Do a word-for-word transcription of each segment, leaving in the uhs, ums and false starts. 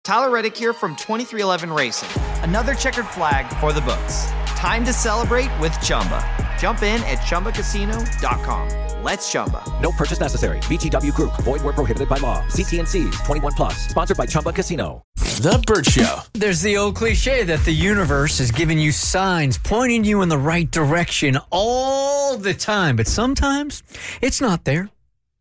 Tyler Reddick here from twenty-three eleven Racing. Another checkered flag for the books. Time to celebrate with Chumba. Jump in at Chumba Casino dot com. Let's Chumba. No purchase necessary. V G W Group. Void where prohibited by law. See T and C's. twenty-one plus. Sponsored by Chumba Casino. The Bert Show. There's the old cliche that the universe is giving you signs, pointing you in the right direction all the time. But sometimes it's not there.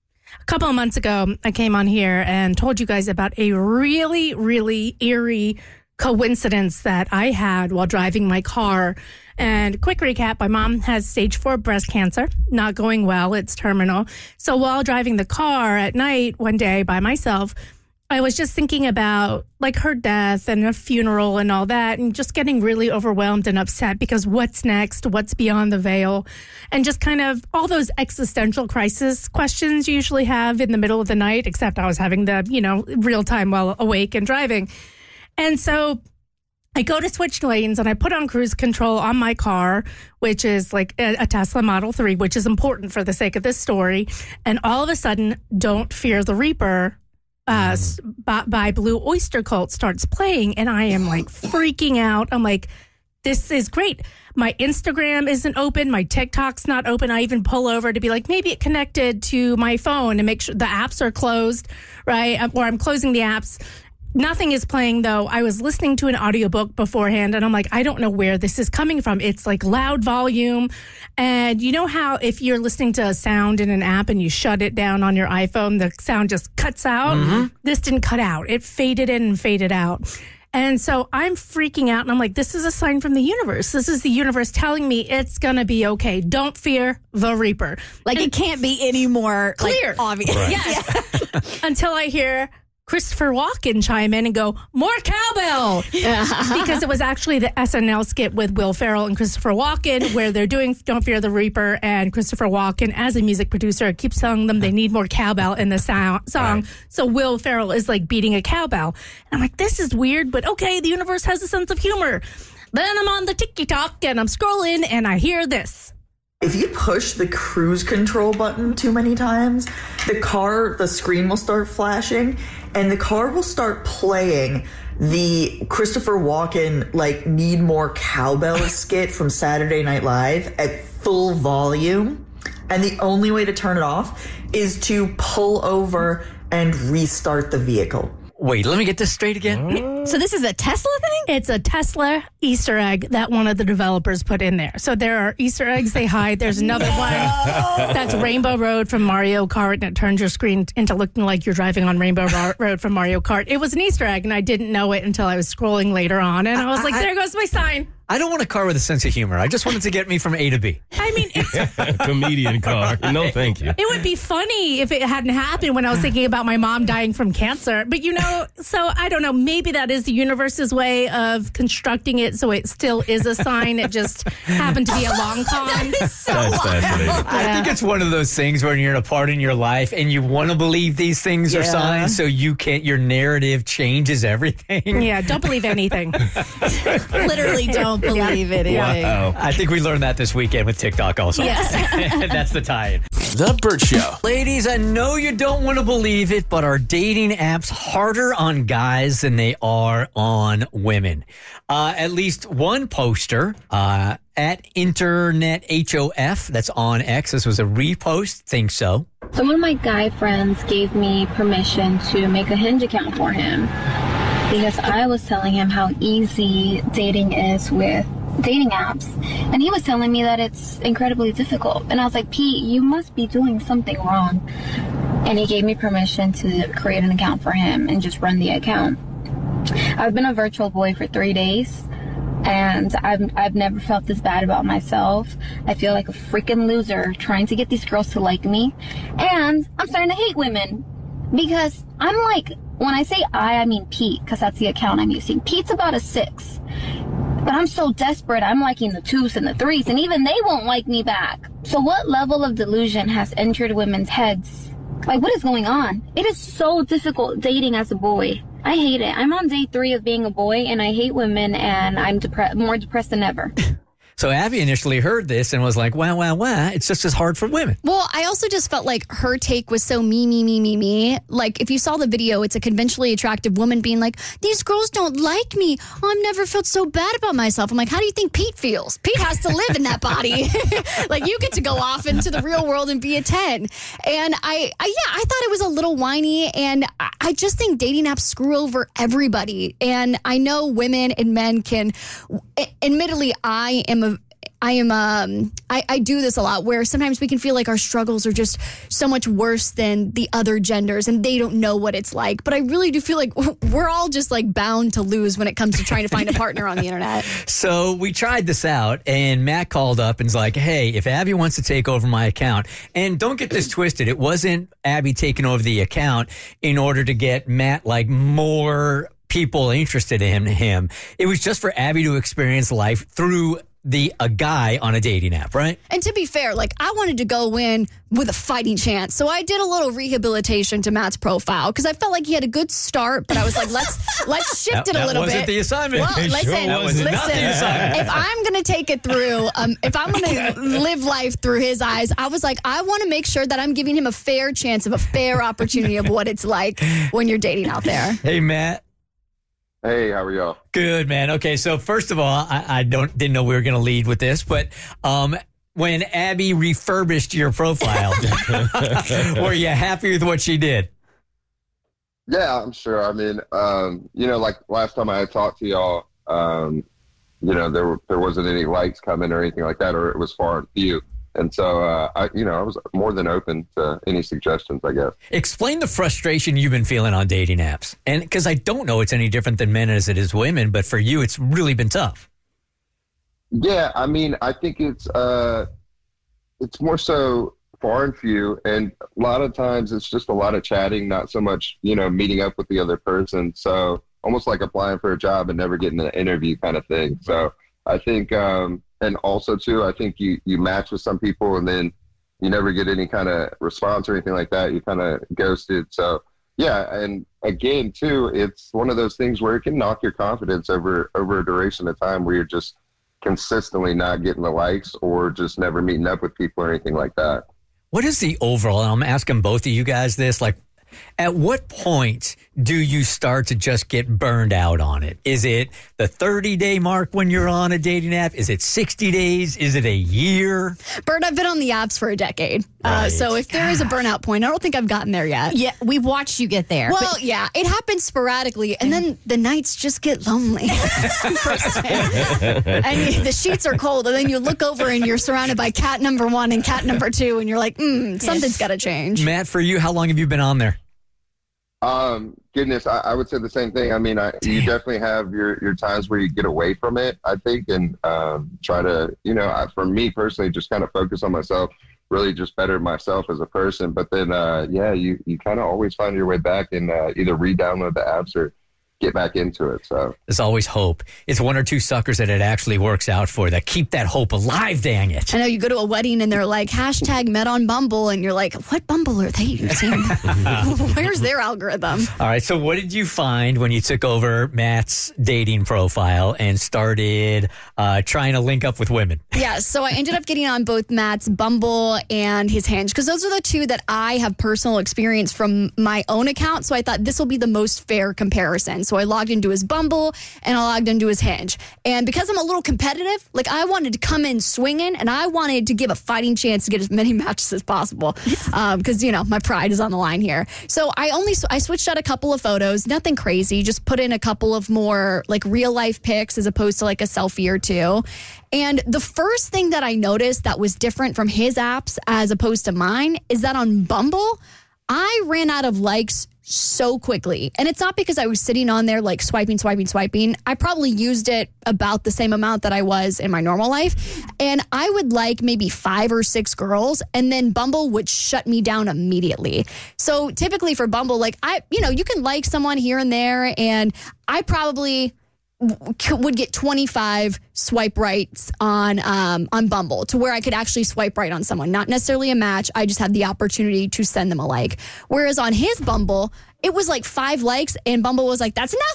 A couple of months ago, I came on here and told you guys about a really, really eerie coincidence that I had while driving my car. And quick recap, my mom has stage four breast cancer, not going well. It's terminal. So while driving the car at night one day by myself, I was just thinking about like her death and a funeral and all that, and just getting really overwhelmed and upset because what's next? What's beyond the veil? And just kind of all those existential crisis questions you usually have in the middle of the night, except I was having the, you know, real time while awake and driving. And so I go to switch lanes and I put on cruise control on my car, which is like a, a Tesla Model three, which is important for the sake of this story. And all of a sudden, Don't Fear the Reaper uh, mm. by, by Blue Oyster Cult starts playing. And I am like freaking out. I'm like, this is great. My Instagram isn't open. My TikTok's not open. I even pull over to be like, maybe it connected to my phone and make sure the apps are closed, right? Or I'm closing the apps. Nothing is playing, though. I was listening to an audiobook beforehand, and I'm like, I don't know where this is coming from. It's like loud volume. And you know how if you're listening to a sound in an app and you shut it down on your iPhone, the sound just cuts out? Mm-hmm. This didn't cut out. It faded in and faded out. And so I'm freaking out, and I'm like, this is a sign from the universe. This is the universe telling me it's going to be okay. Don't fear the Reaper. Like, and it can't be any more clear. Like, obvious. Right. Yes. Yeah. Until I hear Christopher Walken chime in and go, more cowbell. Because it was actually the S N L skit with Will Ferrell and Christopher Walken where they're doing Don't Fear the Reaper, and Christopher Walken, as a music producer, keeps telling them they need more cowbell in the sound, song. Right. So Will Ferrell is like beating a cowbell. And I'm like, this is weird, but okay, the universe has a sense of humor. Then I'm on the TikTok and I'm scrolling and I hear this. If you push the cruise control button too many times, the car, the screen will start flashing, and the car will start playing the Christopher Walken, like, Need More Cowbell skit from Saturday Night Live at full volume. And the only way to turn it off is to pull over and restart the vehicle. Wait, let me get this straight again. So this is a Tesla thing? It's a Tesla Easter egg that one of the developers put in there. So there are Easter eggs they hide. There's another one that's Rainbow Road from Mario Kart, and it turns your screen into looking like you're driving on Rainbow Road from Mario Kart. It was an Easter egg, and I didn't know it until I was scrolling later on. And I was like, there goes my sign. I don't want a car with a sense of humor. I just want it to get me from A to B. I mean, it's comedian car. No, thank you. It would be funny if it hadn't happened when I was thinking about my mom dying from cancer. But, you know, so I don't know. Maybe that is the universe's way of constructing it so it still is a sign. It just happened to be a long con. That is so That's fascinating. I think it's one of those things where you're in a part in your life and you want to believe these things Yeah. are signs, so you can't. Your narrative changes everything. Yeah, don't believe anything. Literally don't believe it. Wow. I think we learned that this weekend with TikTok also. Yes. That's the tie-in. The Bert Show. Ladies, I know you don't want to believe it, but are dating apps harder on guys than they are on women? Uh, at least one poster uh, at Internet H O F, that's on X, this was a repost, thinks so. So one of my guy friends gave me permission to make a Hinge account for him because I was telling him how easy dating is with dating apps, and he was telling me that it's incredibly difficult. And I was like, Pete, you must be doing something wrong. And he gave me permission to create an account for him and just run the account. I've been a virtual boy for three days, and I've, I've never felt this bad about myself. I feel like a freaking loser trying to get these girls to like me, and I'm starting to hate women because I'm like, when I say I, I mean Pete, because that's the account I'm using. Pete's about a six. But I'm so desperate, I'm liking the twos and the threes, and even they won't like me back. So what level of delusion has entered women's heads? Like, what is going on? It is so difficult dating as a boy. I hate it. I'm on day three of being a boy, and I hate women, and I'm depre- more depressed than ever. So Abby initially heard this and was like, wow, wow, wow, it's just as hard for women. Well, I also just felt like her take was so me, me, me, me, me. Like, if you saw the video, it's a conventionally attractive woman being like, these girls don't like me. Oh, I've never felt so bad about myself. I'm like, how do you think Pete feels? Pete has to live in that body. Like, you get to go off into the real world and be a ten. And I, I yeah, I thought it was a little whiny. And I, I just think dating apps screw over everybody. And I know women and men can, admittedly, I am a I am, um, I, I do this a lot where sometimes we can feel like our struggles are just so much worse than the other genders and they don't know what it's like. But I really do feel like we're all just like bound to lose when it comes to trying to find a partner on the internet. So we tried this out and Matt called up and's like, hey, if Abby wants to take over my account, and don't get this twisted, it wasn't Abby taking over the account in order to get Matt like more people interested in him. It was just for Abby to experience life through the a guy on a dating app, right? And to be fair, like I wanted to go in with a fighting chance. So I did a little rehabilitation to Matt's profile because I felt like he had a good start, but I was like, let's let's shift that, it a that little wasn't bit. the assignment. Well, Sure, listen, that was listen. not the assignment. If I'm going to take it through, um, if I'm going to live life through his eyes, I was like, I want to make sure that I'm giving him a fair chance of a fair opportunity of what it's like when you're dating out there. Hey, Matt. Hey, how are y'all? Good, man. Okay, so first of all, I, I don't didn't know we were going to lead with this, but um, when Abby refurbished your profile, were you happy with what she did? Yeah, I'm sure. I mean, um, you know, like last time I had talked to y'all, um, you know, there were, there wasn't any likes coming or anything like that, or it was far and few. And so, uh, I, you know, I was more than open to any suggestions, I guess. Explain the frustration you've been feeling on dating apps. And because I don't know it's any different than men as it is women, but for you, it's really been tough. Yeah, I mean, I think it's uh, it's more so far and few. And a lot of times it's just a lot of chatting, not so much, you know, meeting up with the other person. So almost like applying for a job and never getting an interview kind of thing. So I think um, – and also, too, I think you, you match with some people and then you never get any kind of response or anything like that. You kind of ghosted. So, yeah. And again, too, it's one of those things where it can knock your confidence over, over a duration of time where you're just consistently not getting the likes or just never meeting up with people or anything like that. What is the overall, and I'm asking both of you guys this, like, at what point do you start to just get burned out on it? Is it the thirty-day mark when you're on a dating app? Is it sixty days? Is it a year? Bert, I've been on the apps for a decade. Right. Uh, so if there is a burnout point, I don't think I've gotten there yet. Yeah, we've watched you get there. Well, yeah, it happens sporadically, and then the nights just get lonely. And the sheets are cold, and then you look over and you're surrounded by cat number one and cat number two, and you're like, mm, something's got to change. Matt, for you, how long have you been on there? Um, goodness, I, I would say the same thing. I mean, I, you definitely have your, your times where you get away from it, I think, and um, try to, you know, I, for me personally, just kind of focus on myself, really just better myself as a person. But then, uh, yeah, you, you kind of always find your way back and uh, either re-download the apps or get back into it. So there's always hope. It's one or two suckers that it actually works out for that keep that hope alive, dang it. I know you go to a wedding and they're like, hashtag met on Bumble, and you're like, what Bumble are they using? Where's their algorithm? All right, so what did you find when you took over Matt's dating profile and started uh, trying to link up with women? Yeah, so I ended up getting on both Matt's Bumble and his Hinge, because those are the two that I have personal experience from my own account, so I thought this will be the most fair comparison. So I logged into his Bumble and I logged into his Hinge. And because I'm a little competitive, like I wanted to come in swinging and I wanted to give a fighting chance to get as many matches as possible. Um, because, you know, my pride is on the line here. So I only, I switched out a couple of photos, nothing crazy, just put in a couple of more like real life pics as opposed to like a selfie or two. And the first thing that I noticed that was different from his apps as opposed to mine is that on Bumble, I ran out of likes so quickly. And it's not because I was sitting on there like swiping, swiping, swiping. I probably used it about the same amount that I was in my normal life. And I would like maybe five or six girls, and then Bumble would shut me down immediately. So typically for Bumble, like I, you know, you can like someone here and there, and I probably would get twenty-five swipe rights on um, on Bumble to where I could actually swipe right on someone. Not necessarily a match. I just had the opportunity to send them a like. Whereas on his Bumble, it was like five likes and Bumble was like, that's enough.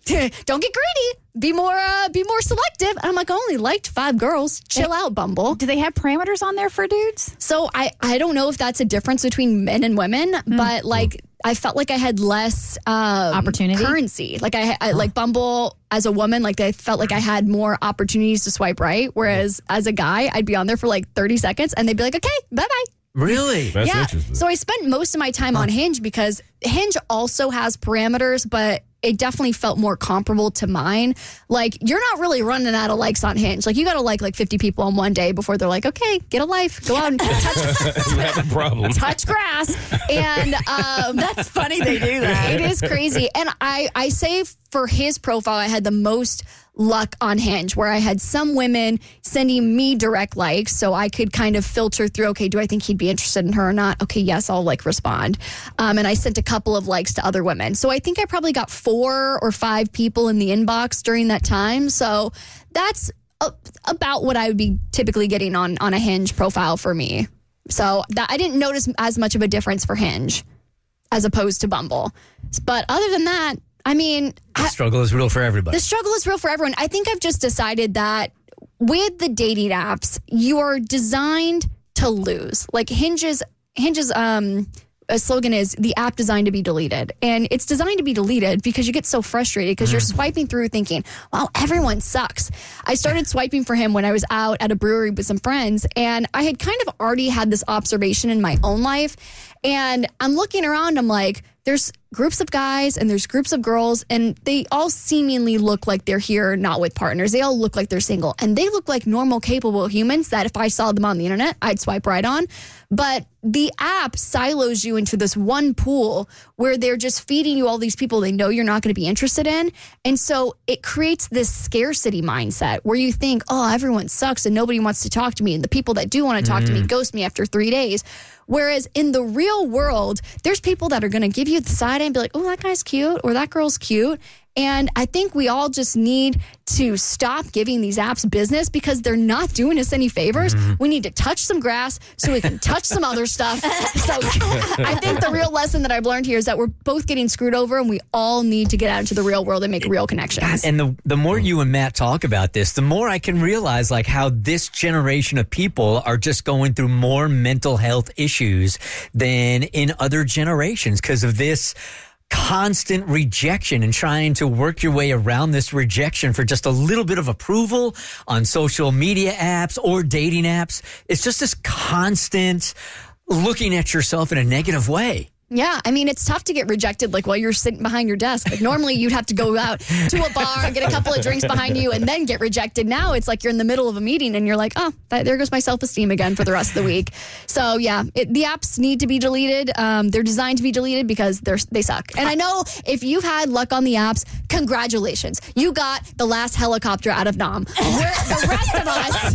don't get greedy. Be more, uh, be more selective. And I'm like, I only liked five girls. Chill They- out, Bumble. Do they have parameters on there for dudes? So I, I don't know if that's a difference between men and women, but like I felt like I had less um, Opportunity? currency. Like I, I like Bumble as a woman, like I felt like I had more opportunities to swipe right. Whereas as a guy, I'd be on there for like thirty seconds and they'd be like, okay, bye bye. Really? That's yeah. interesting. So I spent most of my time on Hinge because Hinge also has parameters, but it definitely felt more comparable to mine. Like, you're not really running out of likes on Hinge. Like, you got to like like fifty people on one day before they're like, okay, get a life. Go out and touch, You have a problem. touch grass. And um, That's funny they do that. it is crazy. And I, I say for his profile, I had the most luck on Hinge, where I had some women sending me direct likes, so I could kind of filter through, okay, do I think he'd be interested in her or not? Okay, yes, I'll like respond. Um, and I sent a couple of likes to other women. So I think I probably got four or five people in the inbox during that time. So that's a, about what I would be typically getting on, on a Hinge profile for me. So that I didn't notice as much of a difference for Hinge as opposed to Bumble. But other than that, I mean, The struggle is real for everybody. the struggle is real for everyone. I think I've just decided that with the dating apps, you are designed to lose. Like Hinge's Hinge's um a slogan is the app designed to be deleted. And it's designed to be deleted because you get so frustrated because you're swiping through thinking, wow, everyone sucks. I started swiping for him when I was out at a brewery with some friends, and I had kind of already had this observation in my own life. And I'm looking around, I'm like, there's groups of guys and there's groups of girls, and they all seemingly look like they're here not with partners. They all look like they're single, and they look like normal, capable humans that if I saw them on the internet, I'd swipe right on. But the app silos you into this one pool where they're just feeding you all these people they know you're not going to be interested in. And so it creates this scarcity mindset where you think, oh, everyone sucks and nobody wants to talk to me. And the people that do want to talk to me ghost me after three days. Whereas in the real world, there's people that are going to give you the side eye and be like, oh, that guy's cute or that girl's cute. And I think we all just need to stop giving these apps business because they're not doing us any favors. Mm-hmm. We need to touch some grass so we can touch some other stuff. So I think the real lesson that I've learned here is that we're both getting screwed over and we all need to get out into the real world and make real connections. And the the more you and Matt talk about this, the more I can realize like how this generation of people are just going through more mental health issues than in other generations because of this constant rejection and trying to work your way around this rejection for just a little bit of approval on social media apps or dating apps. It's just this constant looking at yourself in a negative way. Yeah, I mean, it's tough to get rejected like while you're sitting behind your desk. Like normally you'd have to go out to a bar, get a couple of drinks behind you, and then get rejected. Now it's like you're in the middle of a meeting and you're like, oh, that, there goes my self-esteem again for the rest of the week. So yeah, it, the apps need to be deleted. Um, they're designed to be deleted because they're they suck. And I know if you've had luck on the apps, congratulations. You got the last helicopter out of Nam. Where the rest of us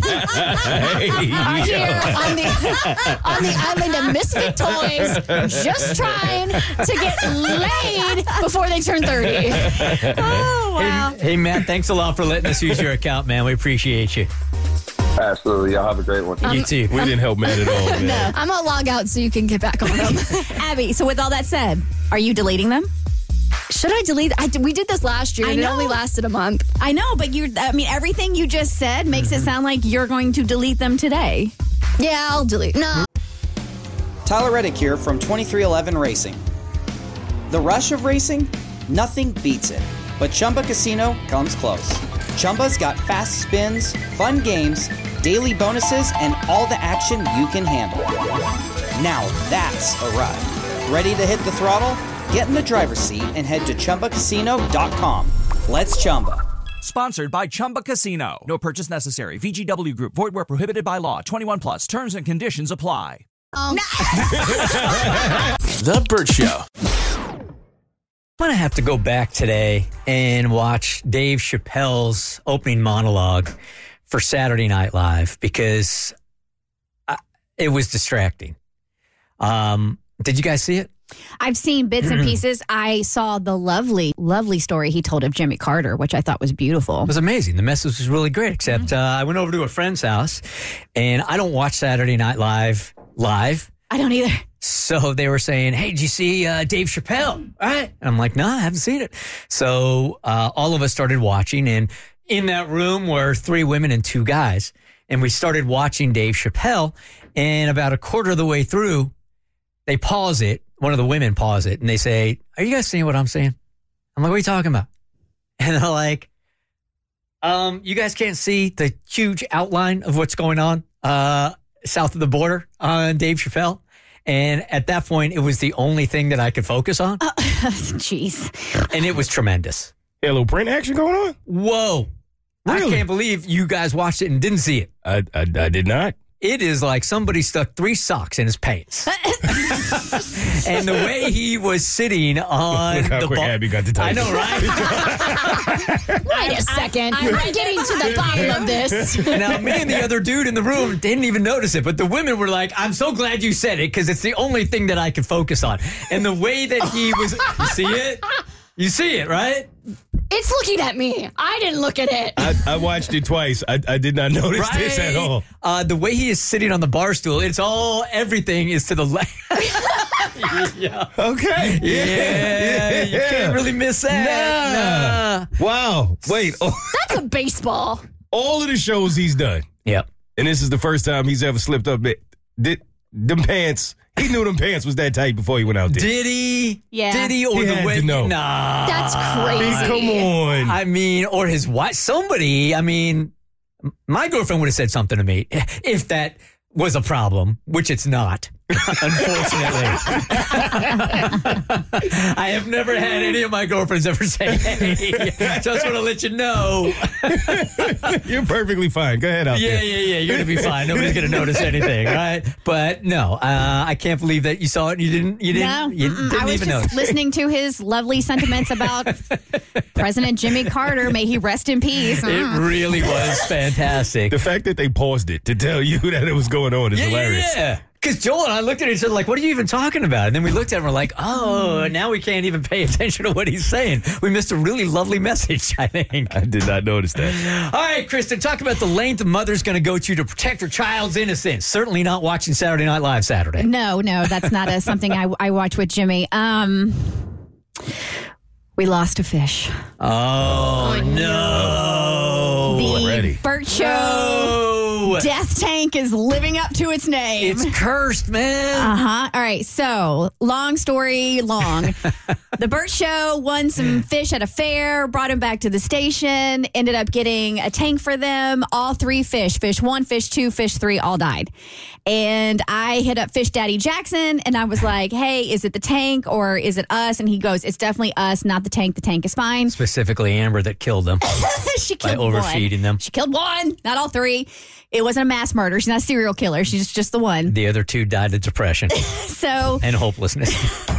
are here on the, on the island of misfit toys, just trying to get laid before they turn thirty. Oh, wow. Hey, hey, Matt, thanks a lot for letting us use your account, man. We appreciate you. Absolutely. Y'all have a great one. You too. We didn't help Matt at all, man. No, I'm going to log out so you can get back on them. Abby, so with all that said, are you deleting them? Should I delete? I, we did this last year I and it know. only lasted a month. I know, but you I mean, everything you just said makes it sound like you're going to delete them today. Yeah, I'll delete. No. Tyler Reddick here from twenty-three eleven Racing. The rush of racing? Nothing beats it. But Chumba Casino comes close. Chumba's got fast spins, fun games, daily bonuses, and all the action you can handle. Now that's a ride. Ready to hit the throttle? Get in the driver's seat and head to Chumba Casino dot com. Let's Chumba. Sponsored by Chumba Casino. No purchase necessary. V G W Group. Void where prohibited by law. twenty-one plus. Terms and conditions apply. Um, The Burt Show. I'm going to have to go back today and watch Dave Chappelle's opening monologue for Saturday Night Live because I, it was distracting. Um, did you guys see it? I've seen bits and pieces. I saw the lovely, lovely story he told of Jimmy Carter, which I thought was beautiful. It was amazing. The message was really great, except uh, I went over to a friend's house, and I don't watch Saturday Night Live live. I don't either. So they were saying, hey, did you see uh, Dave Chappelle? All right. And I'm like, no, I haven't seen it. So uh, all of us started watching. And in that room were three women and two guys. And we started watching Dave Chappelle. And about a quarter of the way through, they pause it. One of the women pause it. And they say, are you guys seeing what I'm saying? I'm like, what are you talking about? And they're like, um, you guys can't see the huge outline of what's going on uh, south of the border on Dave Chappelle. And at that point, it was the only thing that I could focus on. Jeez. Uh, and it was tremendous. Yeah, a little print action going on? Whoa. Really? I can't believe you guys watched it and didn't see it. I, I, I did not. It is like somebody stuck three socks in his pants. And the way he was sitting on Look how the quick bar- Abby got to type. I know, right? Wait a second. I'm getting to the bottom of this. Now, me and the other dude in the room didn't even notice it, but the women were like, I'm so glad you said it because it's the only thing that I could focus on. And the way that he was, you see it? You see it, right? It's looking at me. I didn't look at it. I, I watched it twice. I, I did not notice Right? this at all. Uh, the way he is sitting on the bar stool, it's all, everything is to the left. Yeah. Okay. Yeah, you can't really miss that. Nah. Wow. Wait. Oh, That's a baseball. all of the shows he's done, Yep. and this is the first time he's ever slipped up. That, did, them pants, he knew them pants was that tight before he went out there. Did he? Yeah. Did he? Or He the had way? to know. Nah. That's crazy. Come on. I mean, or his wife. Somebody, I mean, my girlfriend would have said something to me if that was a problem, which it's not. Unfortunately. I have never had any of my girlfriends ever say, hey, just want to let you know. You're perfectly fine. Go ahead out Yeah, there. yeah, yeah. You're going to be fine. Nobody's going to notice anything, right? But no, uh, I can't believe that you saw it and you didn't, you didn't, No, you mm-mm. didn't I was even just notice. listening to his lovely sentiments about President Jimmy Carter. May he rest in peace. It really was fantastic. The fact that they paused it to tell you that it was going on is Yeah, hilarious. yeah. Because Joel and I looked at each other like, what are you even talking about? And then we looked at him and we're like, oh, now we can't even pay attention to what he's saying. We missed a really lovely message, I think. I did not notice that. All right, Kristen, talk about the length a mother's going to go to to protect her child's innocence. Certainly not watching Saturday Night Live Saturday. No, no, that's not a, something I, I watch with Jimmy. Um, we lost a fish. Oh, no. The already. Burt Show No. Death Tank is living up to its name. It's cursed, man. Uh huh. All right. So, long story long. The Burt Show won some fish at a fair, brought them back to the station, ended up getting a tank for them. All three fish, fish one, fish two, fish three, all died. And I hit up Fish Daddy Jackson and I was like, hey, is it the tank or is it us? And he goes, it's definitely us, not the tank. The tank is fine. Specifically Amber that killed them She by killed overfeeding one. them. She killed one, not all three. It wasn't a mass murder. She's not a serial killer. She's just the one. The other two died of depression So, and hopelessness.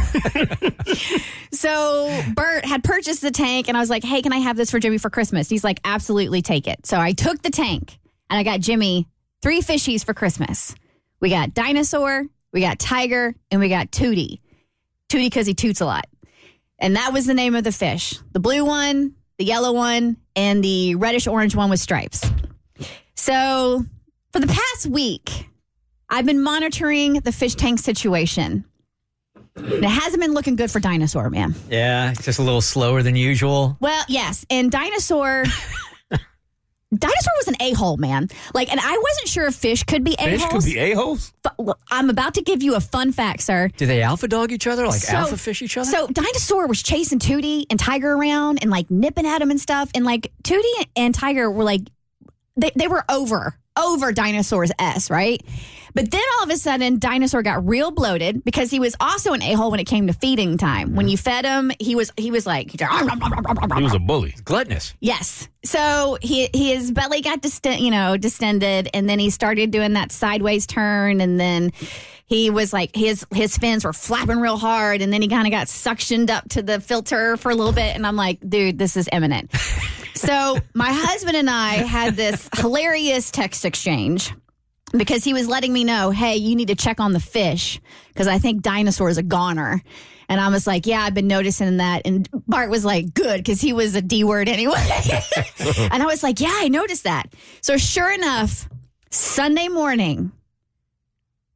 so Bert had purchased the tank, and I was like, "Hey, can I have this for Jimmy for Christmas?" He's like, "Absolutely, take it." So I took the tank, and I got Jimmy three fishies for Christmas. We got Dinosaur, we got Tiger, and we got Tootie. Tootie because he toots a lot, and that was the name of the fish: the blue one, the yellow one, and the reddish orange one with stripes. So for the past week, I've been monitoring the fish tank situation. And it hasn't been looking good for Dinosaur, man. Yeah, it's just a little slower than usual. Well, yes. And Dinosaur... Dinosaur was an a-hole, man. Like, and I wasn't sure if fish could be Fish a-holes. could be a-holes? But look, I'm about to give you a fun fact, sir. Do they alpha dog each other? Like So- alpha fish each other? So Dinosaur was chasing Tootie and Tiger around and like nipping at him and stuff. And like Tootie and Tiger were like, they, they were over, over Dinosaur's S, right? But then all of a sudden, Dinosaur got real bloated because he was also an a-hole when it came to feeding time. When you fed him, he was he was like, He was a bully. Gluttonous. yes. So he his belly got dist- you know distended, and then he started doing that sideways turn, and then he was like his his fins were flapping real hard, and then he kind of got suctioned up to the filter for a little bit, and I'm like, dude, this is imminent. So my husband and I had this hilarious text exchange because he was letting me know, hey, you need to check on the fish because I think Dinosaur is a goner. And I was like, yeah, I've been noticing that. And Bart was like, good, because he was a D word anyway. And I was like, yeah, I noticed that. So sure enough, Sunday morning,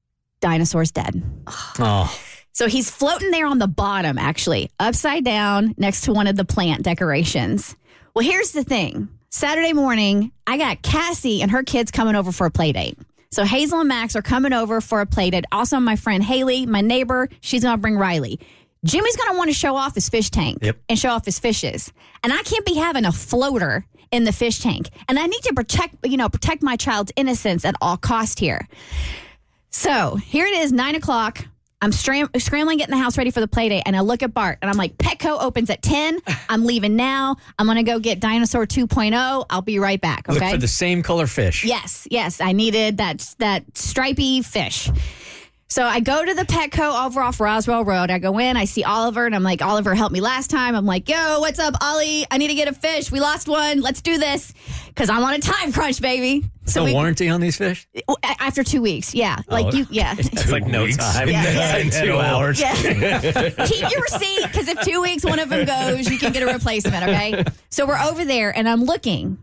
Dinosaur's dead. Oh. So he's floating there on the bottom, actually, upside down next to one of the plant decorations. Well, here's the thing. Saturday morning, I got Cassie and her kids coming over for a play date. So Hazel and Max are coming over for a play date. Also, my friend Haley, my neighbor, she's going to bring Riley. Jimmy's going to want to show off his fish tank yep. and show off his fishes. And I can't be having a floater in the fish tank. And I need to protect, you know, protect my child's innocence at all cost here. So here it is, nine o'clock. I'm stram- scrambling, getting the house ready for the play date, and I look at Bart, and I'm like, Petco opens at ten. I'm leaving now. I'm going to go get Dinosaur two point oh. I'll be right back, okay? Look for the same color fish. Yes, yes. I needed that, that stripy fish. So I go to the Petco over off Roswell Road. I go in, I see Oliver, and I'm like, Oliver helped me last time. I'm like, yo, what's up, Ollie? I need to get a fish. We lost one. Let's do this. Because I'm on a time crunch, baby. So So no we, warranty on these fish? after two weeks, yeah. Like Oh, you, yeah. It's like no time. Yeah. It's like two hours. Yeah. Keep your receipt, because if two weeks one of them goes, you can get a replacement, okay? So we're over there, and I'm looking.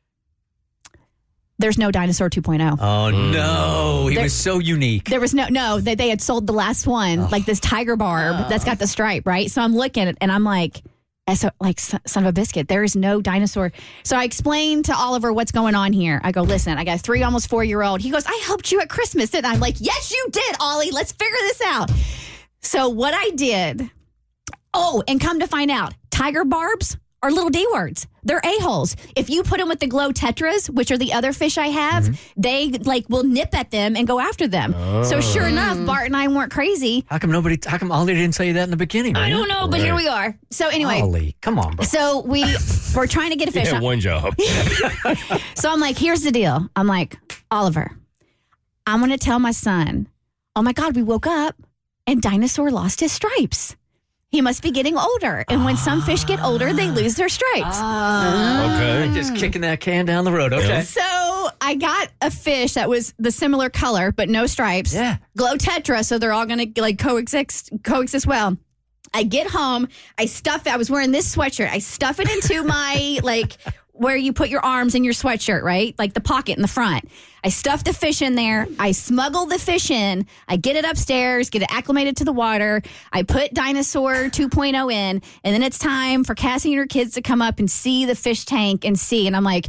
There's no Dinosaur two point oh. Oh, no. He There- was so unique. There was no, no, they, they had sold the last one, like this tiger barb that's got the stripe, right? So I'm looking at it, and I'm like, as a, like, son son of a biscuit, there is no dinosaur. So I explained to Oliver what's going on here. I go, listen, I got a three, almost four-year-old. He goes, I helped you at Christmas, didn't I? I'm like, yes, you did, Ollie. Let's figure this out. So what I did, oh, and come to find out, tiger barbs are little D words. They're a-holes. If you put them with the glow tetras, which are the other fish I have, mm-hmm. they like will nip at them and go after them. Oh. So sure enough, Bart and I weren't crazy. How come nobody, how come Ollie didn't tell you that in the beginning? I man? don't know, but Right. here we are. So anyway. Ollie, come on, bro. So we we're trying to get a fish. Yeah, one job. So I'm like, here's the deal. I'm like, Oliver, I'm going to tell my son, oh my God, we woke up and Dinosaur lost his stripes. He must be getting older. And when some fish get older, they lose their stripes. Okay. Just kicking that can down the road. Okay. So I got a fish that was the similar color, but no stripes. Yeah. Glow tetra, so they're all going to like coexist, coexist well. I get home, I stuff it. I was wearing this sweatshirt. I stuff it into my, like, where you put your arms in your sweatshirt, right? Like the pocket in the front. I stuff the fish in there. I smuggle the fish in. I get it upstairs, get it acclimated to the water. I put Dinosaur two point oh in, and then it's time for Cassie and her kids to come up and see the fish tank and see. And I'm like,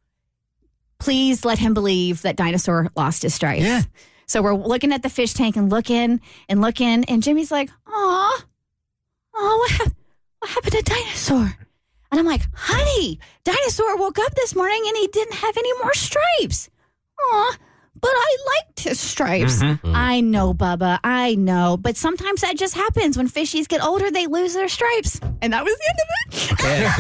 please let him believe that Dinosaur lost his stripes. Yeah. So we're looking at the fish tank and looking and looking, and Jimmy's like, aw, oh, what, hap- what happened to Dinosaur? And I'm like, honey, Dinosaur woke up this morning and he didn't have any more stripes. Aw, but I liked his stripes. Mm-hmm. I know, Bubba, I know. But sometimes that just happens. When fishies get older, they lose their stripes. And that was the end of it.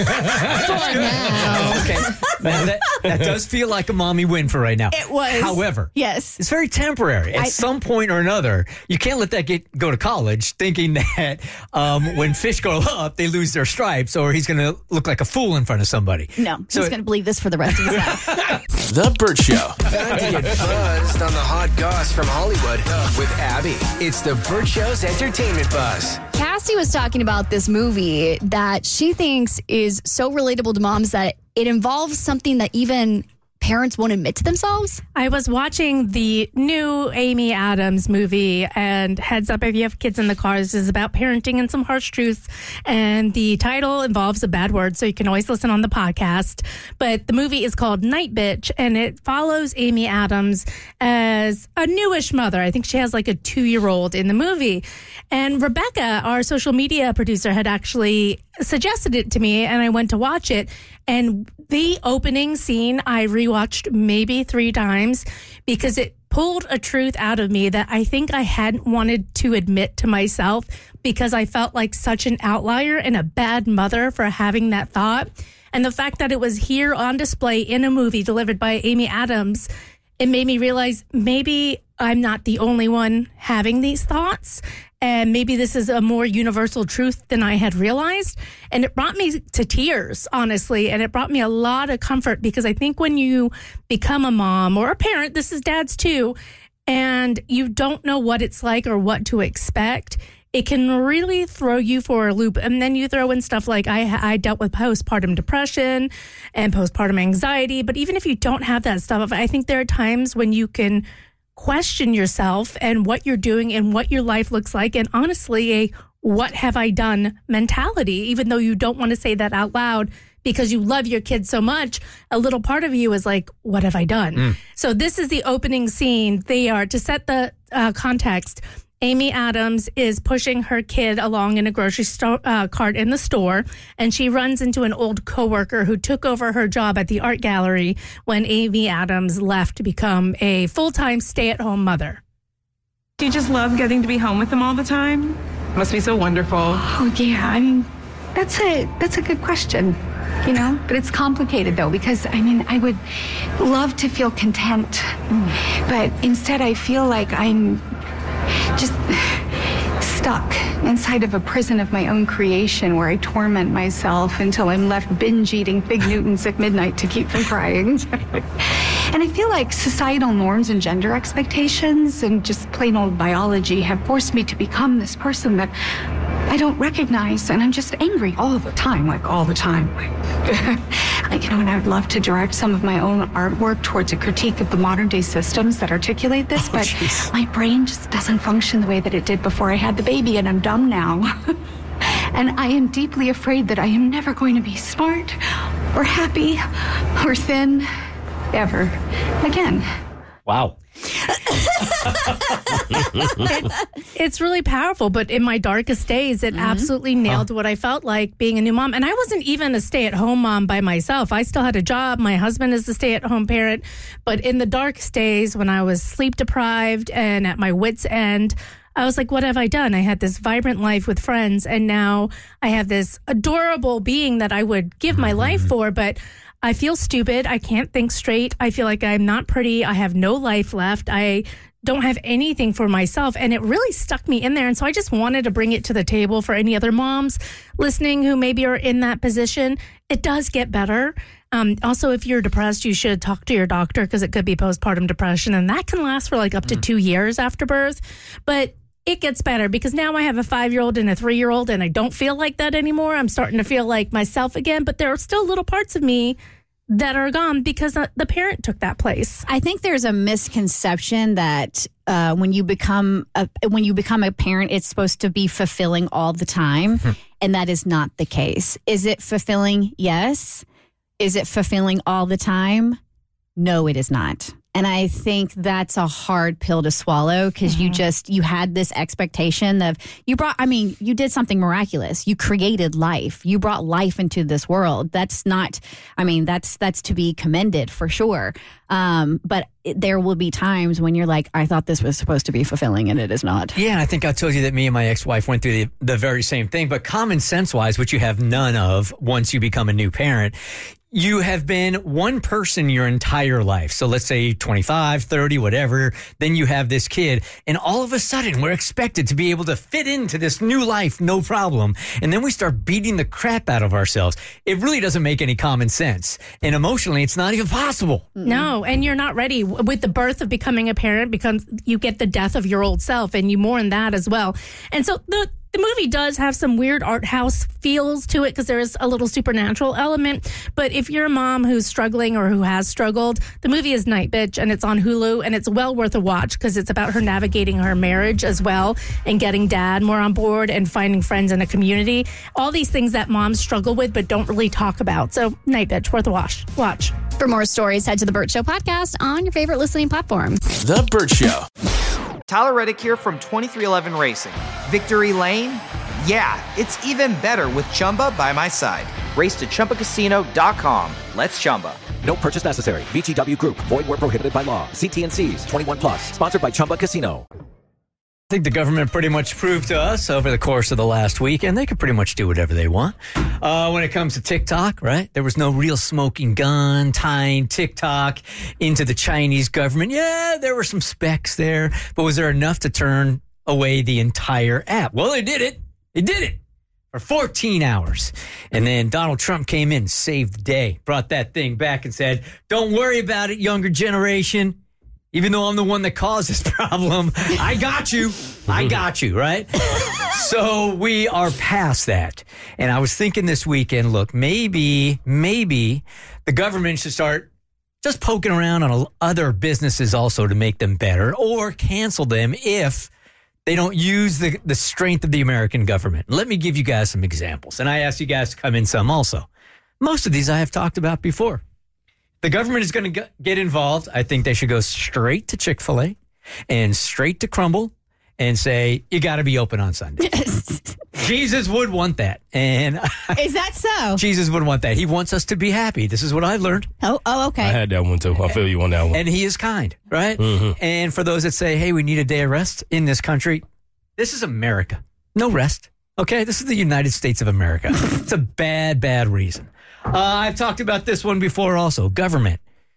Okay. Now that, that does feel like a mommy win for right now. It was. However, yes, it's very temporary. At I- some point or another, you can't let that get go to college thinking that um, when fish grow up, they lose their stripes or he's going to look like a fool in front of somebody. No, So- he's going to believe this for the rest of his life. The Burt Show. Back to get buzzed on the hot goss from Hollywood with Abby. It's the Burt Show's entertainment buzz. Cassie was talking about this movie that she thinks is so relatable to moms that it involves something that even parents won't admit to themselves. I was watching the new Amy Adams movie, and heads up if you have kids in the car, this is about parenting and some harsh truths. And the title involves a bad word, so you can always listen on the podcast. But the movie is called Night Bitch, and it follows Amy Adams as a newish mother. I think she has like a two-year-old in the movie. And Rebecca, our social media producer, had actually suggested it to me, and I went to watch it. And the opening scene I rewatched maybe three times because it pulled a truth out of me that I think I hadn't wanted to admit to myself because I felt like such an outlier and a bad mother for having that thought. And the fact that it was here on display in a movie delivered by Amy Adams, it made me realize maybe I'm not the only one having these thoughts. And maybe this is a more universal truth than I had realized. And it brought me to tears, honestly. And it brought me a lot of comfort because I think when you become a mom or a parent, this is dads too, and you don't know what it's like or what to expect, it can really throw you for a loop. And then you throw in stuff like I, I dealt with postpartum depression and postpartum anxiety. But even if you don't have that stuff, I think there are times when you can question yourself and what you're doing and what your life looks like. And honestly, a what have I done mentality, even though you don't want to say that out loud because you love your kids so much, a little part of you is like, what have I done? Mm. So this is the opening scene. They are, to set the uh, context, Amy Adams is pushing her kid along in a grocery store, uh, cart in the store, and she runs into an old coworker who took over her job at the art gallery when Amy Adams left to become a full-time stay-at-home mother. Do you just love getting to be home with them all the time? Must be so wonderful. Oh, yeah. I mean, that's a that's a good question, you know? But it's complicated, though, because, I mean, I would love to feel content. Mm. But instead, I feel like I'm just stuck inside of a prison of my own creation where I torment myself until I'm left binge eating Fig Newtons at midnight to keep from crying. And I feel like societal norms and gender expectations and just plain old biology have forced me to become this person that I don't recognize, and I'm just angry all the time, like all the time. Like, you know, and I would love to direct some of my own artwork towards a critique of the modern day systems that articulate this, oh, but geez. My brain just doesn't function the way that it did before I had the baby, and I'm dumb now. And I am deeply afraid that I am never going to be smart or happy or thin ever again. Wow. it's, it's really powerful, but in my darkest days, it mm-hmm. absolutely nailed huh. what I felt like being a new mom. And I wasn't even a stay-at-home mom by myself. I still had a job. My husband is a stay-at-home parent. But in the darkest days, when I was sleep-deprived and at my wit's end, I was like, what have I done? I had this vibrant life with friends, and now I have this adorable being that I would give my life for, but I feel stupid. I can't think straight. I feel like I'm not pretty. I have no life left. I don't have anything for myself. And it really stuck me in there. And so I just wanted to bring it to the table for any other moms listening who maybe are in that position. It does get better. Um, also, if you're depressed, you should talk to your doctor because it could be postpartum depression. And that can last for like up to two years after birth. But it gets better because now I have a five-year-old and a three-year-old, and I don't feel like that anymore. I'm starting to feel like myself again, but there are still little parts of me that are gone because the parent took that place. I think there's a misconception that uh, when you become a, when you become a parent, it's supposed to be fulfilling all the time, and that is not the case. Is it fulfilling? Yes. Is it fulfilling all the time? No, it is not. And I think that's a hard pill to swallow because mm-hmm. you just, you had this expectation of, you brought, I mean, you did something miraculous. You created life. You brought life into this world. That's not, I mean, that's, that's to be commended for sure. Um, but it, there will be times when you're like, I thought this was supposed to be fulfilling and it is not. Yeah, I think I told you that me and my ex-wife went through the, the very same thing, but common sense wise, which you have none of once you become a new parent, you have been one person your entire life. So let's say twenty-five, thirty, whatever. Then you have this kid. And all of a sudden, we're expected to be able to fit into this new life, no problem. And then we start beating the crap out of ourselves. It really doesn't make any common sense. And emotionally, it's not even possible. No, and you're not ready. With the birth of becoming a parent, becomes you get the death of your old self, and you mourn that as well. And so the The movie does have some weird art house feels to it because there is a little supernatural element. But if you're a mom who's struggling or who has struggled, the movie is Night Bitch, and it's on Hulu, and it's well worth a watch because it's about her navigating her marriage as well and getting dad more on board and finding friends in a community. All these things that moms struggle with but don't really talk about. So Night Bitch, worth a watch. Watch. For more stories, head to the Burt Show podcast on your favorite listening platform. The Burt Show. Tyler Reddick here from twenty-three eleven Racing. Victory Lane? Yeah, it's even better with Chumba by my side. Race to Chumba Casino dot com. Let's Chumba. No purchase necessary. V G W Group. Void where prohibited by law. See T N Cs. twenty-one plus. Sponsored by Chumba Casino. I think the government pretty much proved to us over the course of the last week, and they can pretty much do whatever they want. Uh, when it comes to TikTok, right? There was no real smoking gun tying TikTok into the Chinese government. Yeah, there were some specs there, but was there enough to turn away the entire app? Well, they did it. They did it for fourteen hours. And then Donald Trump came in, saved the day, brought that thing back and said, don't worry about it, younger generation. Even though I'm the one that caused this problem, I got you. I got you, right? So we are past that. And I was thinking this weekend, look, maybe, maybe the government should start just poking around on other businesses also to make them better or cancel them if they don't use the, the strength of the American government. Let me give you guys some examples. And I asked you guys to come in some also. Most of these I have talked about before. The government is going to get involved. I think they should go straight to Chick-fil-A and straight to Crumble and say, you got to be open on Sunday. Jesus would want that. And is that so? Jesus would want that. He wants us to be happy. This is what I learned. Oh, oh, okay. I had that one too. I feel you on that one. And he is kind, right? Mm-hmm. And for those that say, hey, we need a day of rest in this country, this is America. No rest. Okay? This is the United States of America. It's a bad, bad reason. Uh, I've talked about this one before also. Government.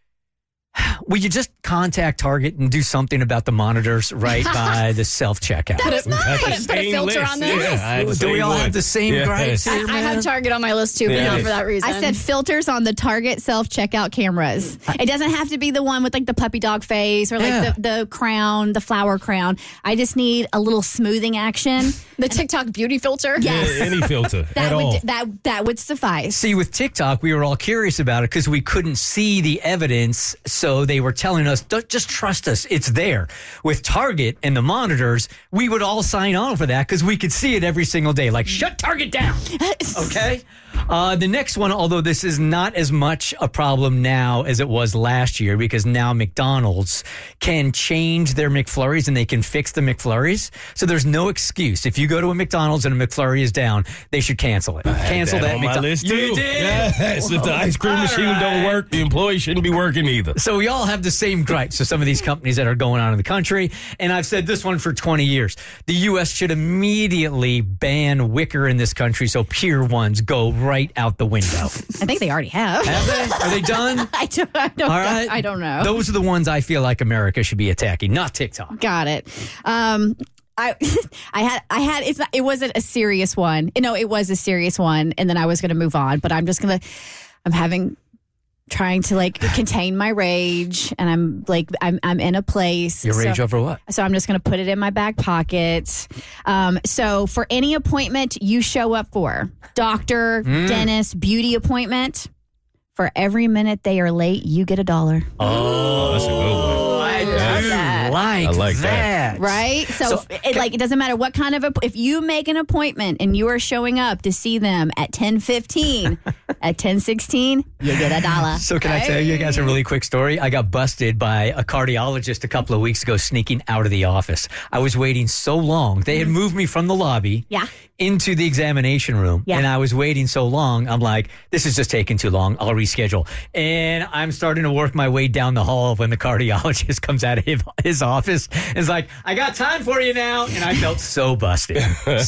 Will you just contact Target and do something about the monitors right by the self-checkout? That was nice. Put a, put a filter list. on there. Yeah, Do, do we all one. have the same Yeah. gripes here, I, I man? have Target on my list too, but Yeah. not for that reason. I said filters on the Target self-checkout cameras. It doesn't have to be the one with like the puppy dog face or like Yeah. the, the crown, the flower crown. I just need a little smoothing action. The TikTok beauty filter. Yes. Yeah, any filter That at would all. that that would suffice. See, with TikTok, we were all curious about it because we couldn't see the evidence. So they were telling us, "Don't- just trust us. It's there. With Target and the monitors, we would all sign on for that because we could see it every single day. Like, shut Target down. Okay? Uh, the next one, although this is not as much a problem now as it was last year because now McDonald's can change their McFlurries and they can fix the McFlurries. So there's no excuse. If you go to a McDonald's and a McFlurry is down, they should cancel it. Cancel that that, on my McDo- list too. You did? Yes. If the ice cream All machine right. don't work, the employee shouldn't be working either. So we all have the same gripes to some of these companies that are going on in the country. And I've said this one for twenty years. The U S should immediately ban wicker in this country so Pier ones go right out the window. I think they already have. Have they? Are they done? I don't. I don't. All right. I don't know. Those are the ones I feel like America should be attacking, not TikTok. Got it. Um, I, I had, I had. It's not, it wasn't a serious one. No, it was a serious one, and then I was going to move on. But I'm just gonna. I'm having. Trying to like contain my rage, and I'm like I'm I'm in a place. Your rage so, over what? So I'm just going to put it in my back pocket. Um, so for any appointment you show up for, doctor, Mm. dentist, beauty appointment, for every minute they are late, you get a dollar. Oh, that's a good one. I do that. like, I like that. that. Right? So, So, it, like it doesn't matter what kind of a, if you make an appointment and you are showing up to see them at ten fifteen, at ten sixteen, you get a dollar. So can I tell you guys a really quick story? I got busted by a cardiologist a couple of weeks ago sneaking out of the office. I was waiting so long. They had moved me from the lobby Yeah. into the examination room. Yeah. And I was waiting so long. I'm like, this is just taking too long. I'll reschedule. And I'm starting to work my way down the hall when the cardiologist comes out of his, his office. And is like, I got time for you now. And I felt so busted.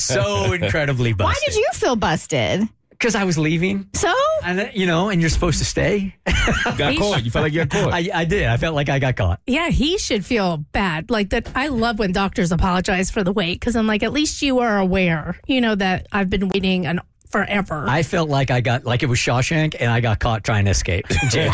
So incredibly busted. Why did you feel busted? Because I was leaving. So? And, you know, and you're supposed to stay. Got caught. You felt like you got caught. I, I did. I felt like I got caught. Yeah, he should feel bad. Like that. I love when doctors apologize for the wait because I'm like, at least you are aware, you know, that I've been waiting an forever. I felt like I got, like it was Shawshank and I got caught trying to escape. Jail.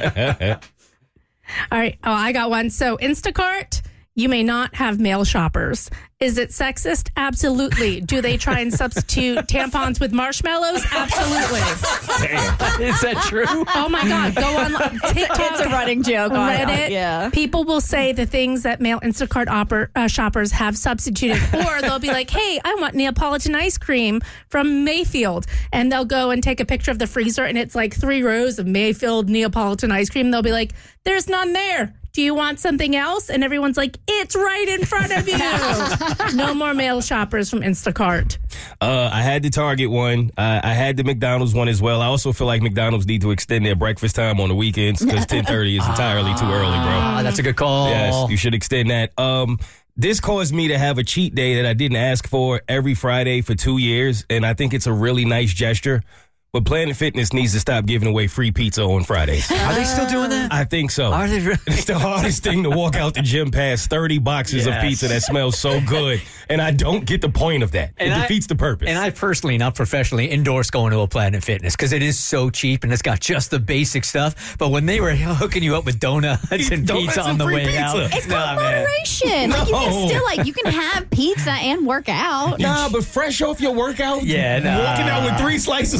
All right. Oh, I got one. So Instacart, you may not have male shoppers. Is it sexist? Absolutely. Do they try and substitute tampons with marshmallows? Absolutely. Is that true? Oh my God. Go on TikTok. It's a running joke on Reddit. Yeah. People will say the things that male Instacart oper- uh, shoppers have substituted. Or they'll be like, hey, I want Neapolitan ice cream from Mayfield. And they'll go and take a picture of the freezer and it's like three rows of Mayfield Neapolitan ice cream. They'll be like, there's none there. Do you want something else? And everyone's like, it's right in front of you. No more male shoppers from Instacart. Uh, I had the Target one. Uh, I had the McDonald's one as well. I also feel like McDonald's need to extend their breakfast time on the weekends because ten thirty is entirely too early, bro. Ah, that's a good call. Yes, you should extend that. Um, this caused me to have a cheat day that I didn't ask for every Friday for two years, and I think it's a really nice gesture. But Planet Fitness needs to stop giving away free pizza on Fridays. Are they still doing that? I think so. Are they really? It's the hardest thing to walk out the gym past thirty boxes Yes. of pizza that smells so good. And I don't get the point of that. And it I- defeats the purpose. And I personally, not professionally, endorse going to a Planet Fitness because it is so cheap and it's got just the basic stuff. But when they were hooking you up with donuts and Donuts pizza on and the free way pizza. out, It's nah, called man. moderation. Like you can No. still like you can have pizza and work out. Nah, but fresh off your workout, Yeah, nah. walking out with three slices of pizza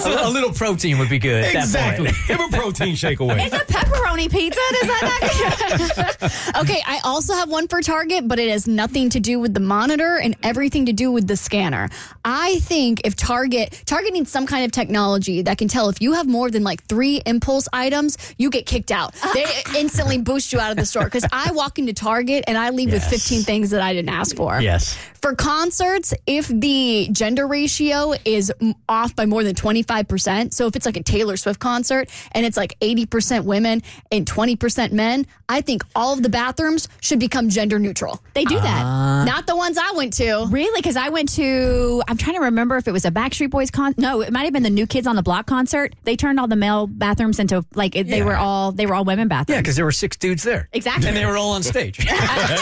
pizza. A, a little protein would be good. at that Exactly. point. Give a protein shake away. It's a pepperoni pizza. Does that not Okay, I also have one for Target, but it has nothing to do with the monitor and everything to do with the scanner. I think if Target Target needs some kind of technology that can tell if you have more than like three impulse items, you get kicked out. They instantly boost you out of the store because I walk into Target and I leave Yes. with fifteen things that I didn't ask for. Yes. For concerts, if the gender ratio is m- off by more than twenty-five percent, so if it's like a Taylor Swift concert and it's like eighty percent women and twenty percent men, I think all of the bathrooms should become gender neutral. They do that. Uh, Not the ones I went to. Really? Because I went to, I'm trying to remember if it was a Backstreet Boys con. No, it might have been the New Kids on the Block concert. They turned all the male bathrooms into like it, they Yeah. were all they were all women bathrooms. Yeah, because there were six dudes there. Exactly. And they were all on stage. There's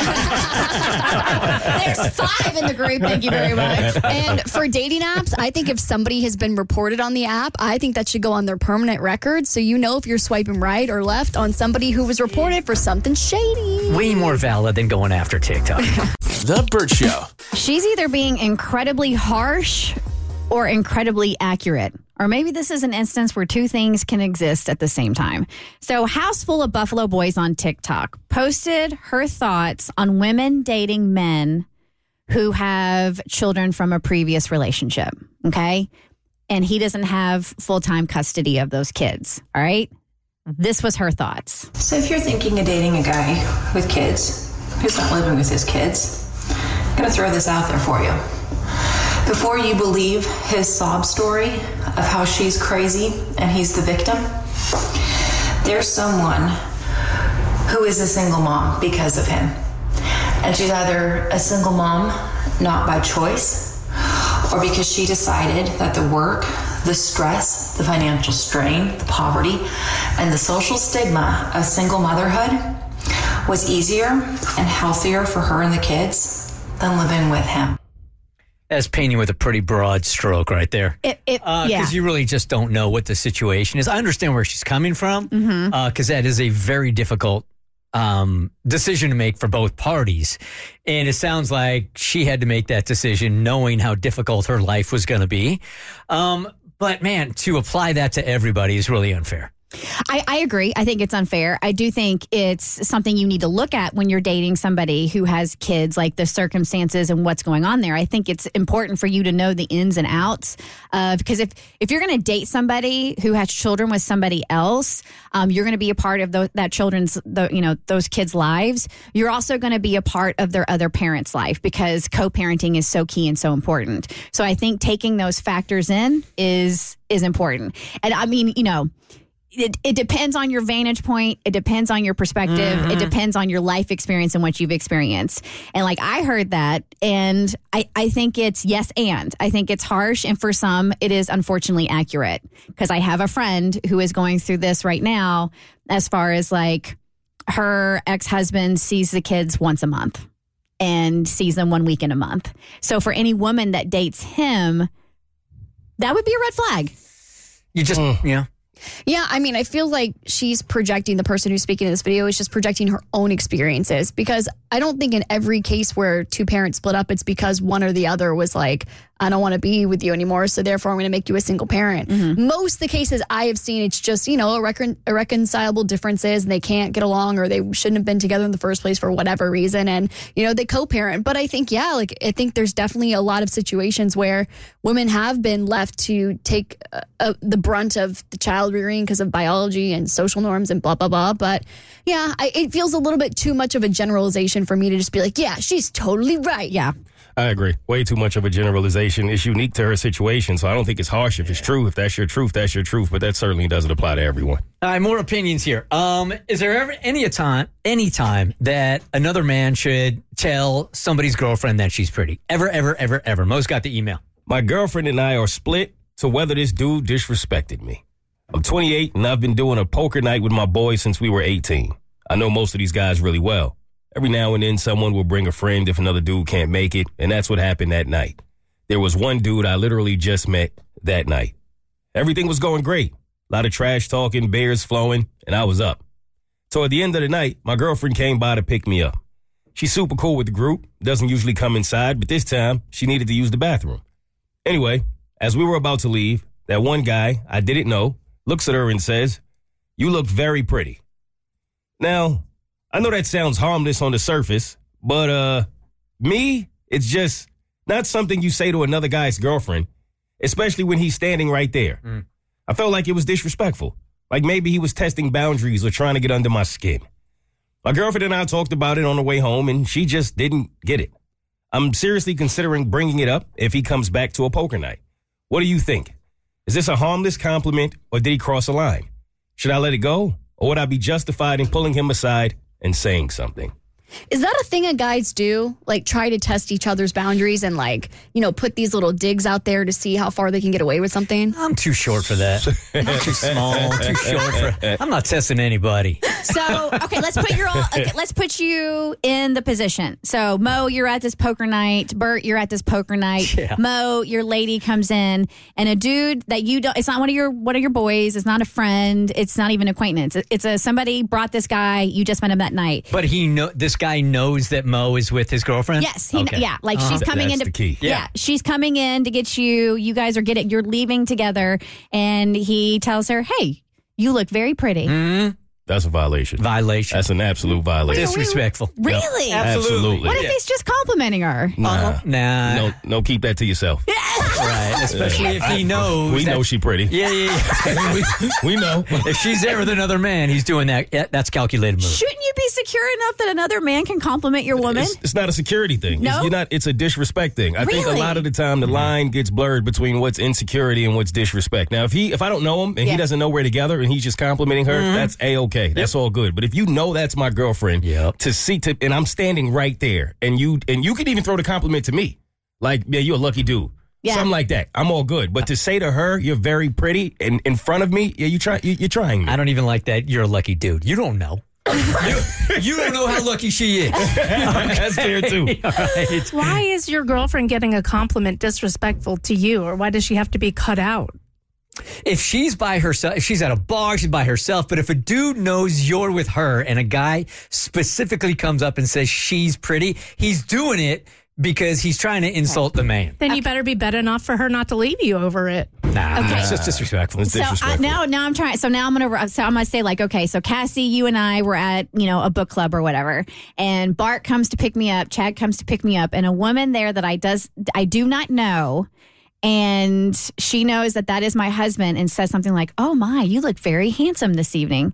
five in the group. Thank you very much. And for dating apps, I think if somebody has been reported on the app, I think that should go on their permanent record so you know if you're swiping right or left on somebody who was reported for something shady. Way more valid than going after TikTok. The Burt Show. She's either being incredibly harsh or incredibly accurate. Or maybe this is an instance where two things can exist at the same time. So, House Full of Buffalo Boys on TikTok posted her thoughts on women dating men who have children from a previous relationship. Okay. And he doesn't have full-time custody of those kids. All right. This was her thoughts. So if you're thinking of dating a guy with kids who's not living with his kids, I'm going to throw this out there for you. Before you believe his sob story of how she's crazy and he's the victim, there's someone who is a single mom because of him. And she's either a single mom, not by choice, or because she decided that the work, the stress, the financial strain, the poverty, and the social stigma of single motherhood was easier and healthier for her and the kids than living with him. That's painting with a pretty broad stroke right there. It, it, Because yeah. you really just don't know what the situation is. I understand where she's coming from because Mhm. that is a very difficult um, decision to make for both parties. And it sounds like she had to make that decision knowing how difficult her life was going to be. Um, but man, to apply that to everybody is really unfair. I, I agree. I think it's unfair. I do think it's something you need to look at when you're dating somebody who has kids, like the circumstances and what's going on there. I think it's important for you to know the ins and outs. Uh, because if, if you're going to date somebody who has children with somebody else, um, you're going to be a part of the, that children's, the, you know, those kids' lives. You're also going to be a part of their other parent's life because co-parenting is so key and so important. So I think taking those factors in is is important. And I mean, you know, It, it depends on your vantage point. It depends on your perspective. Mm-hmm. It depends on your life experience and what you've experienced. And like I heard that, and I, I think it's yes and. I think it's harsh, and for some, it is unfortunately accurate. Because I have a friend who is going through this right now as far as like her ex-husband sees the kids once a month and sees them one week in a month. So for any woman that dates him, that would be a red flag. You just, you know. Yeah, I mean, I feel like she's projecting, the person who's speaking in this video is just projecting her own experiences, because I don't think in every case where two parents split up, it's because one or the other was like, I don't want to be with you anymore, so therefore I'm going to make you a single parent. Mm-hmm. Most of the cases I have seen, it's just, you know, irrecon- irreconcilable differences and they can't get along, or they shouldn't have been together in the first place for whatever reason. And, you know, they co-parent. But I think, yeah, like, I think there's definitely a lot of situations where women have been left to take uh, uh, the brunt of the child rearing because of biology and social norms and blah, blah, blah. But yeah, I, it feels a little bit too much of a generalization for me to just be like, yeah, she's totally right. Yeah. I agree. Way too much of a generalization. It's unique to her situation, so I don't think it's harsh if it's true. If that's your truth, that's your truth. But that certainly doesn't apply to everyone. All right, more opinions here. Um, is there ever any time, any time that another man should tell somebody's girlfriend that she's pretty? Ever, ever, ever, ever? Mo's got the email. My girlfriend and I are split to whether this dude disrespected me. I'm twenty-eight, and I've been doing a poker night with my boys since we were eighteen. I know most of these guys really well. Every now and then, someone will bring a friend if another dude can't make it, and that's what happened that night. There was one dude I literally just met that night. Everything was going great. A lot of trash talking, beers flowing, and I was up. So at the end of the night, my girlfriend came by to pick me up. She's super cool with the group, doesn't usually come inside, but this time she needed to use the bathroom. Anyway, as we were about to leave, that one guy I didn't know looks at her and says, "You look very pretty." Now, I know that sounds harmless on the surface, but uh, me, it's just not something you say to another guy's girlfriend, especially when he's standing right there. Mm. I felt like it was disrespectful. Like maybe he was testing boundaries or trying to get under my skin. My girlfriend and I talked about it on the way home, and she just didn't get it. I'm seriously considering bringing it up if he comes back to a poker night. What do you think? Is this a harmless compliment, or did he cross a line? Should I let it go, or would I be justified in pulling him aside and saying something? Is that a thing that guys do? Like try to test each other's boundaries and like, you know, put these little digs out there to see how far they can get away with something? I'm too short for that. I'm too small, too short for I'm not testing anybody. So, okay, let's put your all, okay, let's put you in the position. So, Mo, you're at this poker night. Bert, you're at this poker night. Yeah. Mo, your lady comes in, and a dude that you don't. It's not one of your one of your boys. It's not a friend. It's not even an acquaintance. It's a somebody brought this guy. You just met him that night. But he know this guy knows that Mo is with his girlfriend? Yes, he, Okay. yeah, like Uh-huh. she's coming That's in to the key. Yeah. Yeah. she's coming in to get you. You guys are getting you're leaving together, and he tells her, "Hey, you look very pretty." Mm, That's a violation. violation. That's an absolute violation. Disrespectful. Really? Yep. Absolutely. What if he's just complimenting her? Nah. Nah. No, no, keep that to yourself. Right. Especially if he I- knows. We that- know she pretty. Yeah, yeah, yeah. we, we know. If she's there with another man, he's doing that. Yeah, that's calculated move. Shouldn't you be secure enough that another man can compliment your woman? It's, it's not a security thing. No? It's, you're not, it's a disrespect thing. I think a Really? lot of the time the line gets blurred between what's insecurity and what's disrespect. Now, if he, if I don't know him and Yeah. he doesn't know we're together and he's just complimenting her, Mhm. that's a-okay. That's all good. But if you know that's my girlfriend, Yep. to see to, and I'm standing right there, and you and you could even throw the compliment to me, like, yeah, you're a lucky dude. Yeah. Something like that. I'm all good. But to say to her, you're very pretty, in, in front of me, yeah, you try, you, you're trying me. I don't even like that. You're a lucky dude. You don't know. you, you don't know how lucky she is. That's fair too. All right. Why is your girlfriend getting a compliment disrespectful to you, or why does she have to be cut out? If she's by herself, if she's at a bar, she's by herself. But if a dude knows you're with her and a guy specifically comes up and says she's pretty, he's doing it because he's trying to insult the man. Then you better be bad enough for her not to leave you over it. Nah, Okay. it's just disrespectful. It's So I, disrespectful. now, now I'm trying. So now I'm gonna. So I'm gonna say like, okay. So Cassie, you and I were at you know a book club or whatever, and Bart comes to pick me up. Chad comes to pick me up, and a woman there that I does I do not know, and she knows that that is my husband, and says something like, "Oh my, you look very handsome this evening."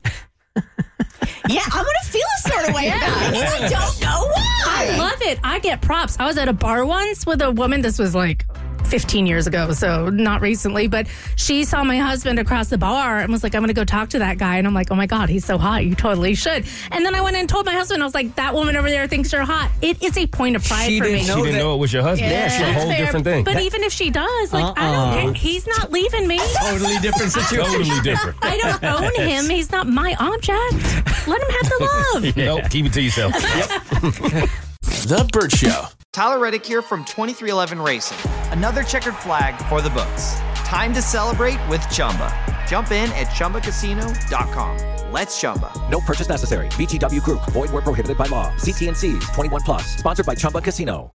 Yeah, I'm gonna feel a sort of way about it, and I don't know why. I love it. I get props. I was at a bar once with a woman. This was like fifteen years ago, so not recently, but she saw my husband across the bar and was like, I'm going to go talk to that guy. And I'm like, oh my God, he's so hot. You totally should. And then I went and told my husband, I was like, that woman over there thinks you're hot. It is a point of pride She for didn't me. know She didn't that- know it was your husband. Yeah, That's a whole fair. different thing. But That- even if she does, like, I Uh-uh. don't care. He's not leaving me. Totally different situation. Totally different. I don't own him. He's not my object. Let him have the love. Nope, keep it to yourself. The Burt Show. Tyler Reddick here from twenty-three eleven Racing. Another checkered flag for the books. Time to celebrate with Chumba. Jump in at chumba casino dot com. Let's Chumba. No purchase necessary. V G W Group. Void where prohibited by law. See T N Cs. twenty-one plus. Sponsored by Chumba Casino.